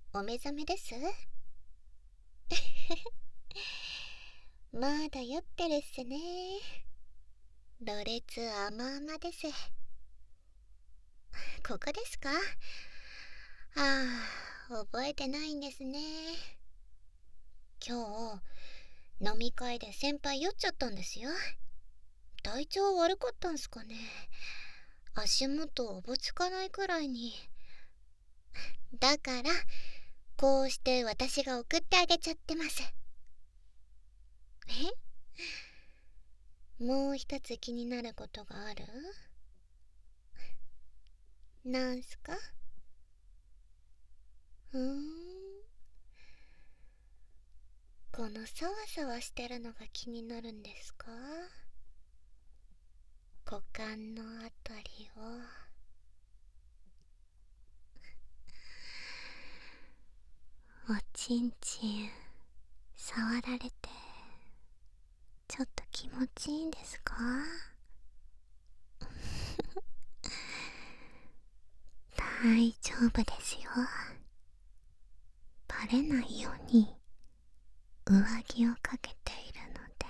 お目覚めです？まだ酔ってるっすね。ろれつ甘々です。ここですか？ああ、覚えてないんですね。今日、飲み会で先輩酔っちゃったんですよ。体調悪かったんすかね。足元おぼつかないくらいに。だから、こうして私が送ってあげちゃってます。もう一つ気になることがある？なんすか？このサワサワしてるのが気になるんですか？股間のあたりを。おちんちん触られてちょっと気持ちいいんですか？大丈夫ですよ。バレないように上着をかけているので。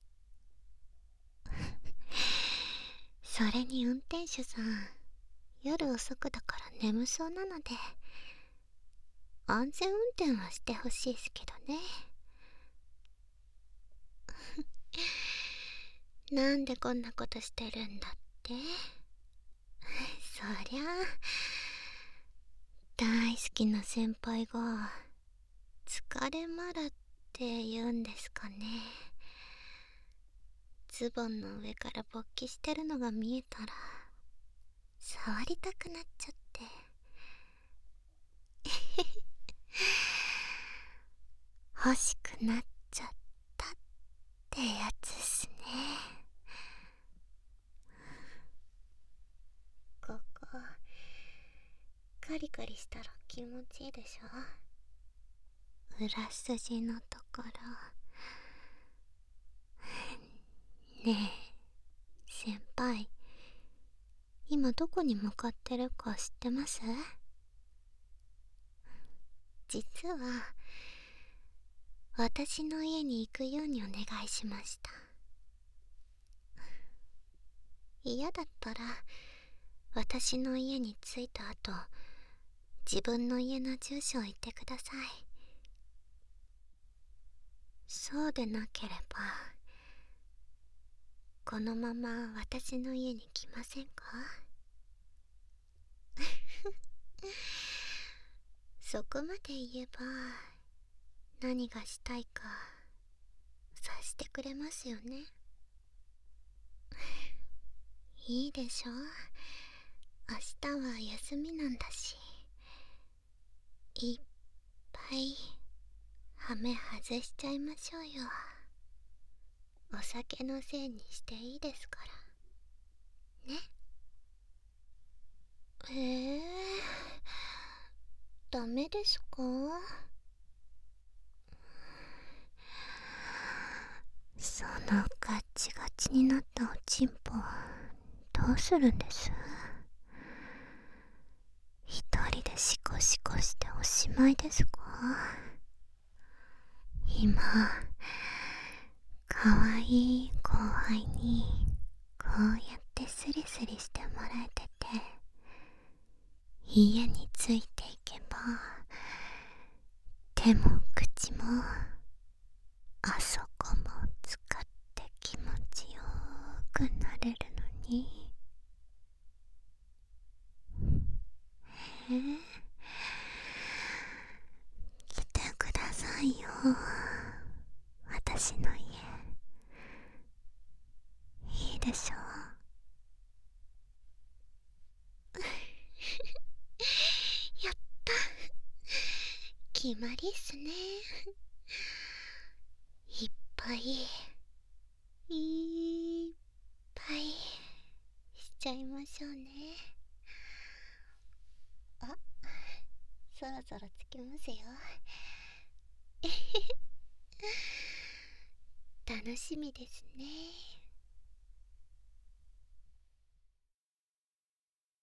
それに運転手さん、夜遅くだから眠そうなので、安全運転はしてほしいですけどね。なんでこんなことしてるんだって？そりゃあ、大好きな先輩が疲れまらって言うんですかね。ズボンの上から勃起してるのが見えたら触りたくなっちゃって。欲しくなっちゃったってやつっすね。ここカリカリしたら気持ちいいでしょ？裏筋のところ。ねえ先輩、今どこに向かってるか知ってます？実は私の家に行くようにお願いしました。嫌だったら私の家に着いた後、自分の家の住所を言ってください。そうでなければこのまま私の家に来ませんか？そこまで言えば何がしたいか察してくれますよね。いいでしょ？明日は休みなんだし、いっぱいハメ外しちゃいましょうよ。お酒のせいにしていいですからね。ダメですか？そのガッチガチになったおちんぽどうするんです？一人でシコシコしておしまいですか？今かわいい後輩にこうやってスリスリしてもらえてて、家についていけば手も口もあそこも使って気持ちよくなれるのに。来てくださいよ、私の家。いいでしょ？やった、決まりっすね。いっぱいいっぱいしちゃいましょうね。あ、そろそろつきますよ。楽しみですね。